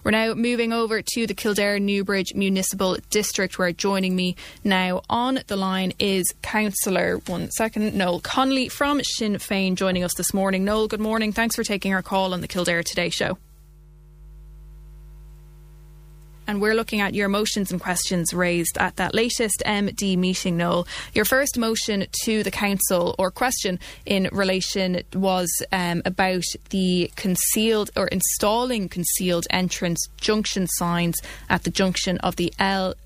We're now moving over to the Kildare Newbridge Municipal District, where joining me now on the line is Councillor, Noel Connolly from Sinn Féin, joining us this morning. Noel, good morning. Thanks for taking our call on the Kildare Today show. And we're looking at your motions and questions raised at that latest MD meeting, Noel. Your first motion to the council, or question in relation, was about the concealed or installing concealed entrance junction signs at the junction of the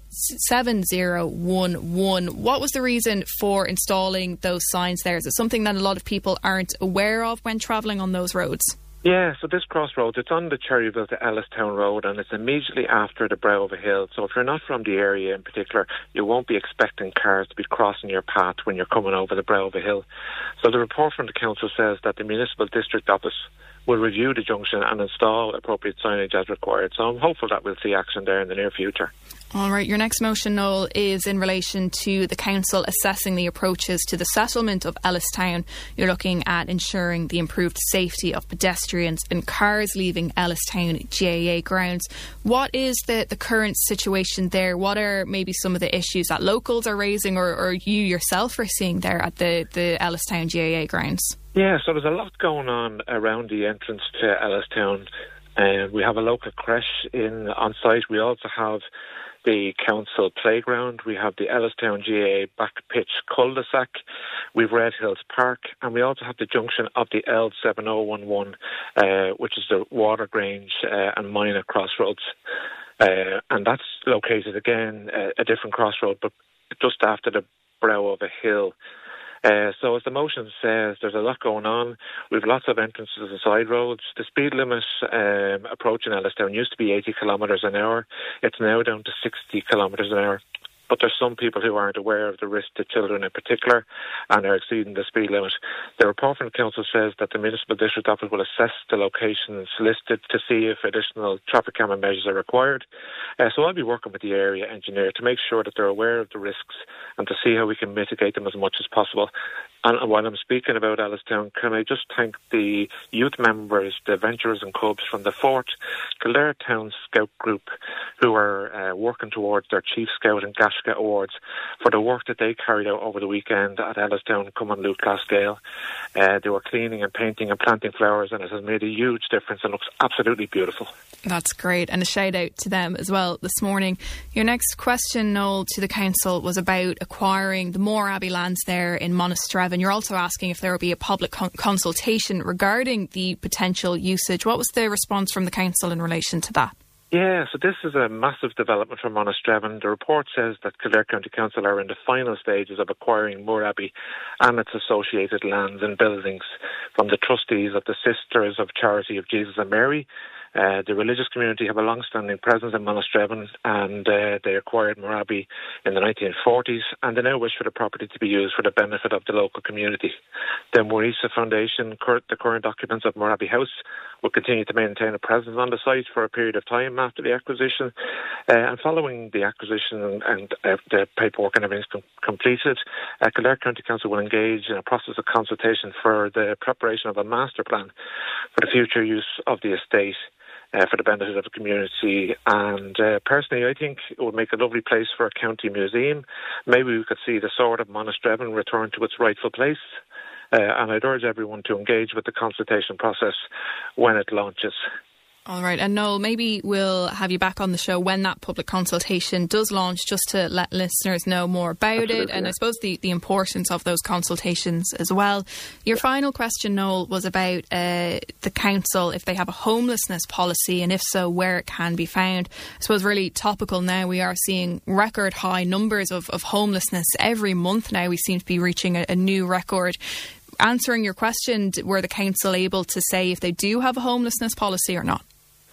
L7011. What was the reason for installing those signs there? Is it something that a lot of people aren't aware of when travelling on those roads? Yeah, so this crossroads, it's on the Cherryville to Ellistown Road, and it's immediately after the brow of a hill. So if you're not from the area in particular, you won't be expecting cars to be crossing your path when you're coming over the brow of a hill. So the report from the council says that the Municipal District Office will review the junction and install appropriate signage as required. So I'm hopeful that we'll see action there in the near future. All right, your next motion, Noel, is in relation to the council assessing the approaches to the settlement of Ellistown. You're looking at ensuring the improved safety of pedestrians and cars leaving Ellistown GAA grounds. What is the current situation there? What are maybe some of the issues that locals are raising or you yourself are seeing there at the Ellistown GAA grounds? Yeah, so there's a lot going on around the entrance to Ellistown. We have a local creche on site. We also have the council playground. We have the Ellistown GAA back pitch cul-de-sac. We've Red Hills Park, and we also have the junction of the L7011, which is the Watergrange and Minor crossroads. And that's located again, a different crossroad, but just after the brow of a hill. So as the motion says, there's a lot going on. We've lots of entrances and side roads. The speed limit approaching Ellistown used to be 80 kilometres an hour. It's now down to 60 kilometres an hour. But there's some people who aren't aware of the risk to children in particular and are exceeding the speed limit. The report from the council says that the Municipal District Office will assess the locations listed to see if additional traffic camera measures are required. So I'll be working with the area engineer to make sure that they're aware of the risks and to see how we can mitigate them as much as possible. And while I'm speaking about Ellistown, can I just thank the youth members, the Adventurers and Cubs from the 4th Kildare Town Scout Group, who are working towards their Chief Scout and Gashka Awards for the work that they carried out over the weekend at Ellistown, Cumbernauld, Glasgow. They were cleaning and painting and planting flowers, and it has made a huge difference and looks absolutely beautiful. That's great, and a shout out to them as well this morning. Your next question, Noel, to the council was about acquiring the Moore Abbey lands there in Monastrevin. You're also asking if there will be a public consultation regarding the potential usage. What was the response from the council in relation to that? Yeah, so this is a massive development for Monastrevin. The report says that Kildare County Council are in the final stages of acquiring Moore Abbey and its associated lands and buildings from the trustees of the Sisters of Charity of Jesus and Mary. The religious community have a long-standing presence in Monastrevin, and they acquired Moore Abbey in the 1940s, and they now wish for the property to be used for the benefit of the local community. The Maurice Foundation, the current occupants of Moore Abbey House, will continue to maintain a presence on the site for a period of time after the acquisition. And following the acquisition and the paperwork and everything's completed, Kildare County Council will engage in a process of consultation for the preparation of a master plan for the future use of the estate. For the benefit of the community, and personally I think it would make a lovely place for a county museum. Maybe we could see the sword of Monastrevin return to its rightful place, and I'd urge everyone to engage with the consultation process when it launches. All right, and Noel, maybe we'll have you back on the show when that public consultation does launch, just to let listeners know more about Absolutely, it, and I suppose the importance of those consultations as well. Your final question, Noel, was about the council, if they have a homelessness policy, and if so, where it can be found. I suppose really topical now, we are seeing record high numbers of homelessness every month now. We seem to be reaching a new record. Answering your question, were the council able to say if they do have a homelessness policy or not?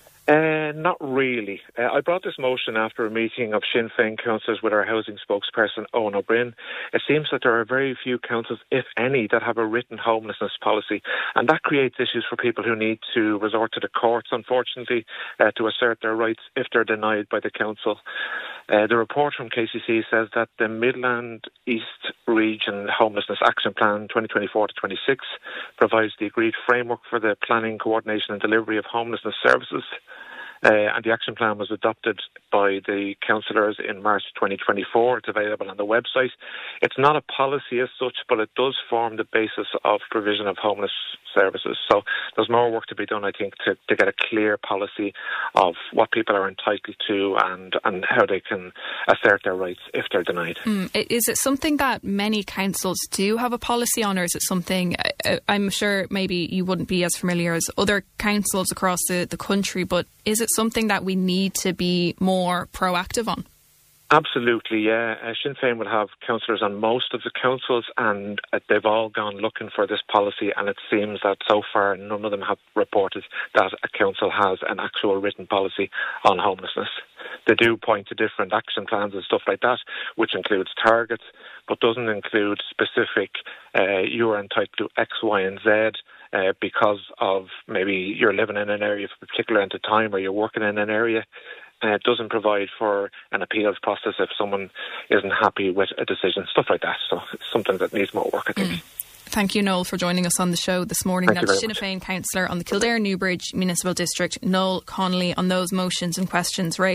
Not really. I brought this motion after a meeting of Sinn Féin councillors with our housing spokesperson, Owen O'Brien. It seems that there are very few councils, if any, that have a written homelessness policy, and that creates issues for people who need to resort to the courts, unfortunately, to assert their rights if they're denied by the council. The report from KCC says that the Midland East Region Homelessness Action Plan 2024 to 26 provides the agreed framework for the planning, coordination and delivery of homelessness services. and the action plan was adopted by the councillors in March 2024. It's available on the website. It's not a policy as such, but it does form the basis of provision of homeless services. So there's more work to be done, I think, to get a clear policy of what people are entitled to and how they can assert their rights if they're denied. Is it something that many councils do have a policy on, or is it something, I'm sure maybe you wouldn't be as familiar as other councils across the country, but is it something that we need to be more proactive on? Absolutely, yeah. Sinn Féin will have councillors on most of the councils, and they've all gone looking for this policy, and it seems that so far none of them have reported that a council has an actual written policy on homelessness. They do point to different action plans and stuff like that, which includes targets, but doesn't include specific, you are entitled to X, Y and Z, because of maybe you're living in an area for a particular length of time or you're working in an area. It doesn't provide for an appeals process if someone isn't happy with a decision, stuff like that. So it's something that needs more work, I think. Thank you, Noel, for joining us on the show this morning. That's Sinn Féin councillor on the Kildare Newbridge Municipal District, Noel Connolly, on those motions and questions raised.